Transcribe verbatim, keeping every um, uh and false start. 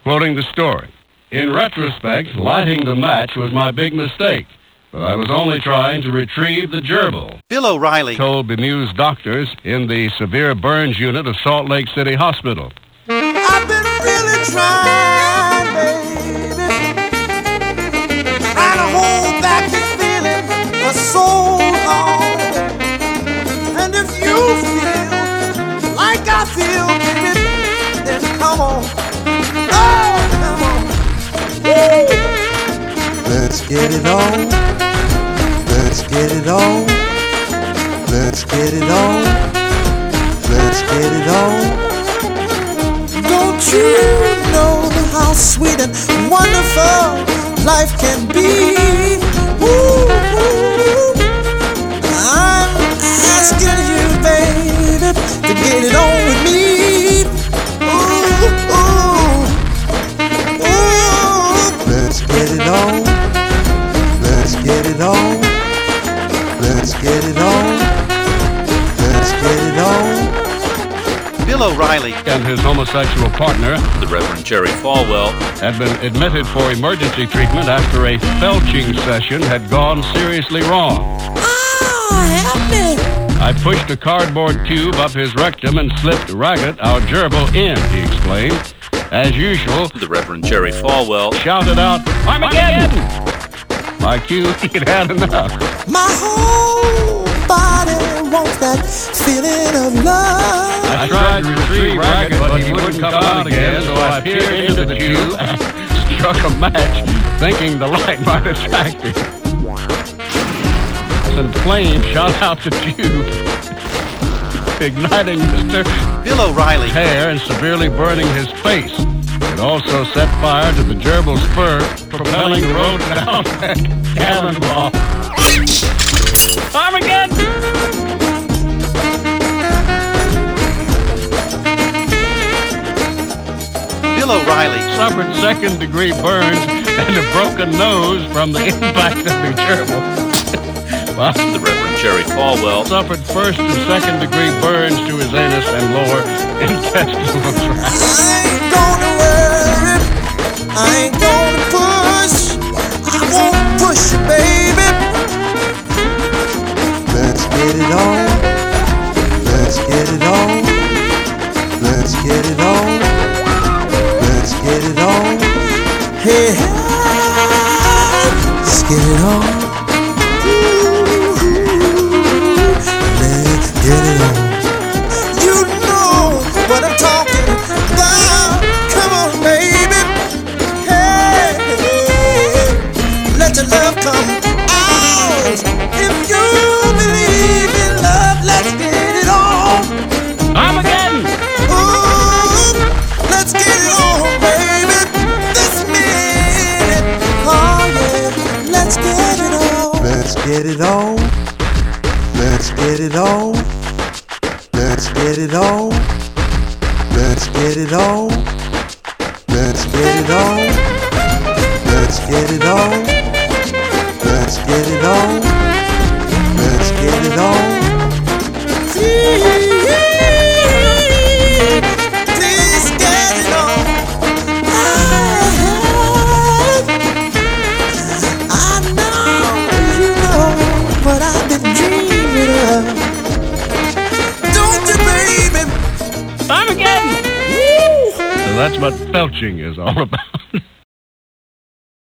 quoting the story. In retrospect, lighting the match was my big mistake, but I was only trying to retrieve the gerbil, Bill O'Reilly told bemused doctors in the severe burns unit of Salt Lake City Hospital. I've been really trying, baby, trying to hold back this feeling for so long. And if you feel like I feel, baby, then come on, oh, come on. Woo. Let's get it on, let's get it on, let's get it on, let's get it on. Don't you know how sweet and wonderful life can be? Ooh, ooh. I'm asking you, baby, to get it on with me. Ooh, ooh, ooh. Let's get it on. Let's get it on. Let's get it on. Let's get it on. Bill O'Reilly And his homosexual partner, the Reverend Jerry Falwell, had been admitted for emergency treatment after a felching session had gone seriously wrong. Ah, help me. I pushed a cardboard tube up his rectum and slipped Raggett, our gerbil, in, he explained. As usual, the Reverend Jerry Falwell shouted out, Armageddon! My cue, he'd had enough. My whole body wants that feeling of love. I tried to retrieve Raggett, but he wouldn't come out again, so I peered into the tube and struck a match, thinking the light might attract him. Some flames shot out the tube, igniting Mister Bill O'Reilly's hair and severely burning his face. It also set fire to the gerbil's fur, propelling the road down that cannonball. Armageddon! Bill O'Reilly Suffered second-degree burns and a broken nose from the impact of the gerbil. Well, the Reverend Jerry Falwell suffered first and second-degree burns to his anus and lower intestinal tract. I ain't gonna worry, I ain't gonna push, I won't push you, baby. Let's get it on, let's get it on, let's get it on, let's get it on. Hey, let's get it on. Let's get it on. You know what I'm talking about. Come on, baby. Hey, let your love come out. If you believe in love, let's get it on. Armageddon! Ooh, let's get it on, baby. This minute. Oh, yeah. Let's get it on. Let's get it on. Let's get it on. Let's get it on. Let's get it on. Let's get it on. Let's get it on. Let's get it on. Let's get it on. Please, please get it on. I, I know you know what I've been dreaming of. Don't you, baby? Armageddon! Woo! So that's what felching is all about.